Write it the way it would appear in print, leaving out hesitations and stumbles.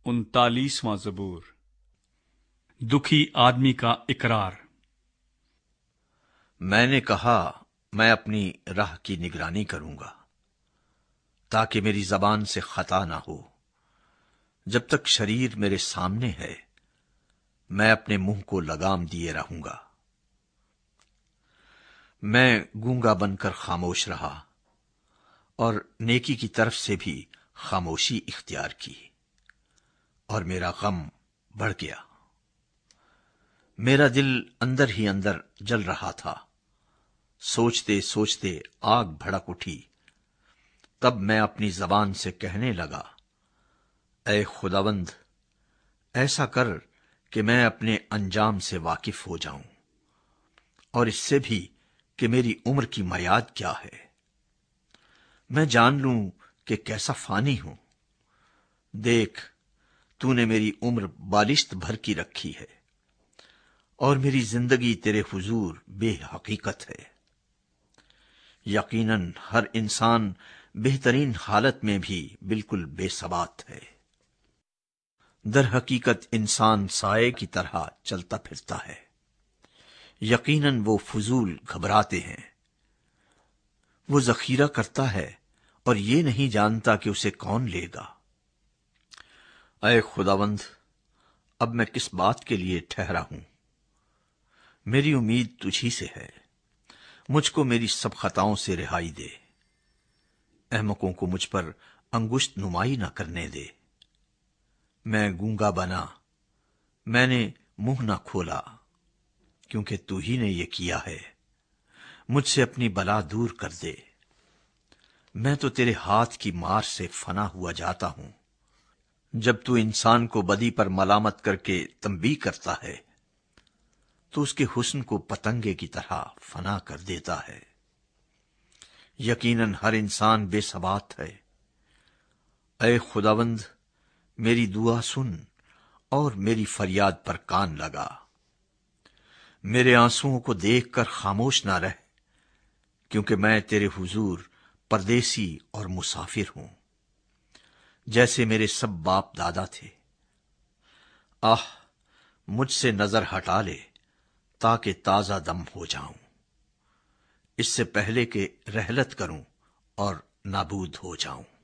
39واں زبور۔ دکھی آدمی کا اقرار۔ میں نے کہا میں اپنی راہ کی نگرانی کروں گا تاکہ میری زبان سے خطا نہ ہو۔ جب تک شریر میرے سامنے ہے میں اپنے منہ کو لگام دیے رہوں گا۔ میں گونگا بن کر خاموش رہا اور نیکی کی طرف سے بھی خاموشی اختیار کی، اور میرا غم بڑھ گیا۔ میرا دل اندر ہی اندر جل رہا تھا، سوچتے سوچتے آگ بھڑک اٹھی۔ تب میں اپنی زبان سے کہنے لگا، اے خداوند، ایسا کر کہ میں اپنے انجام سے واقف ہو جاؤں، اور اس سے بھی کہ میری عمر کی میعاد کیا ہے، میں جان لوں کہ کیسا فانی ہوں۔ دیکھ، تو نے میری عمر بالشت بھر کی رکھی ہے، اور میری زندگی تیرے حضور بے حقیقت ہے۔ یقیناً ہر انسان بہترین حالت میں بھی بالکل بے ثبات ہے۔ در حقیقت انسان سائے کی طرح چلتا پھرتا ہے، یقیناً وہ فضول گھبراتے ہیں۔ وہ ذخیرہ کرتا ہے اور یہ نہیں جانتا کہ اسے کون لے گا۔ اے خداوند، اب میں کس بات کے لیے ٹھہرا ہوں؟ میری امید تجھی سے ہے، مجھ کو میری سب خطاؤں سے رہائی دے۔ احمقوں کو مجھ پر انگشت نمائی نہ کرنے دے۔ میں گونگا بنا، میں نے منہ نہ کھولا، کیونکہ تو ہی نے یہ کیا ہے۔ مجھ سے اپنی بلا دور کر دے۔ میں تو تیرے ہاتھ کی مار سے فنا ہوا جاتا ہوں۔ جب تو انسان کو بدی پر ملامت کر کے تنبیہ کرتا ہے تو اس کے حسن کو پتنگے کی طرح فنا کر دیتا ہے۔ یقیناً ہر انسان بے ثبات ہے۔ اے خداوند، میری دعا سن اور میری فریاد پر کان لگا۔ میرے آنسوؤں کو دیکھ کر خاموش نہ رہ، کیونکہ میں تیرے حضور پردیسی اور مسافر ہوں، جیسے میرے سب باپ دادا تھے۔ آہ، مجھ سے نظر ہٹا لے تاکہ تازہ دم ہو جاؤں، اس سے پہلے کہ رحلت کروں اور نابود ہو جاؤں۔